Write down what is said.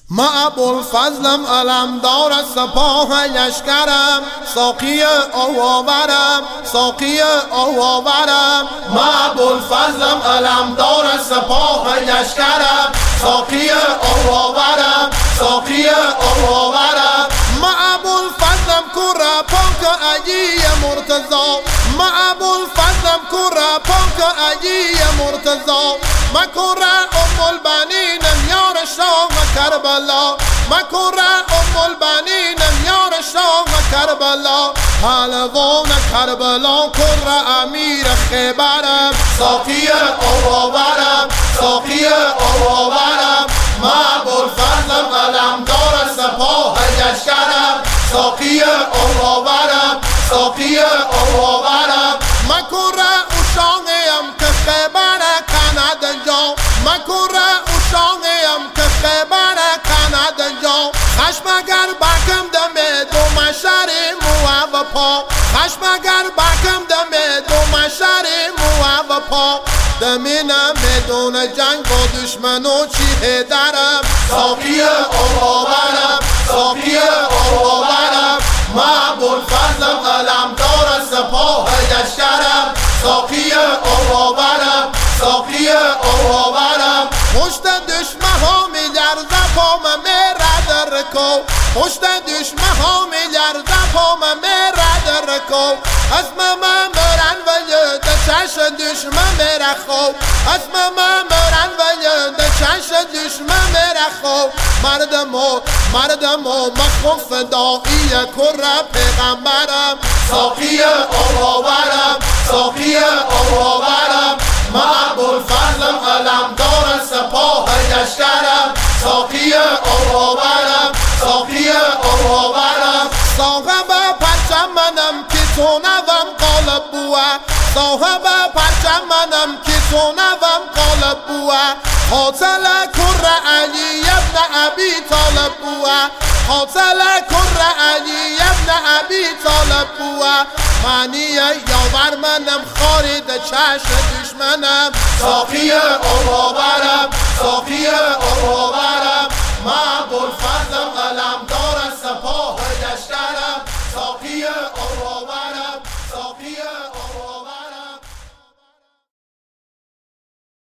ما ابوالفضلم علمدار سپاه لشکرم، ساقی آواورم، ساقی آواورم. ما ابوالفضلم علمدار سپاه لشکرم، ساقی آواورم، ساقی آواورم. ما ابوالفضلم کره پاک علی مرتضی، ما ابوالفضلم کره پاک علی مرتضی. ما کره البنینم یار شاه کربلا، ما کره البنینم یار شاه کربلا. پهلوان کربلا کره امیر خیبرم، ساقی آواورم، ساقی آواورم. ما ابوالفضلم علمدار سپاه لشکرم، ساقی آواورم، ساقی آواورم. ما کره اوشانیم که خیبر کند جا، ما کره اوشانیم که خیبر کند جا. خشم اگر بکم دمه دو مشر مو و پا، خشم اگر بکم دمه دو مشر مو و پا. دمینم بدون جنگ با دشمن و چیه درم، ساقی آواورم، ساقی آواورم. ما ابوالفضلم علمدار سپاه لشکرم، ساقی آواورم، ساقی آواورم. پشت دشمن ها میلرزه پام میرد رکو، پشت دشمن ها میلرزه پام میرد رکو. اسم من مرن ولی چش دشمن میره خوب، اسم من مرن ولی چش دشمن میره خوب. مردم و مخوف فدایی کره پیغمبرم، ساقی آواورم، ساقی آواورم. ما ابوالفضلم علمدار سپاه لشکرم، ساقی آواورم، ساقی آواورم. صاحب پرچم منم که تو نوم قالب بوه، صاحب پرچم منم که تو نوم قالب بوه. قاتل کره علی ابن ابی طالب بوه، قاتل کره علی ابن ابی طالب بوه. معنی یاور منم خارد چشم دشمنم، ساقی آواورم، ساقی آواورم. ما ابوالفضلم علمدار سپاه لشکرم، ساقی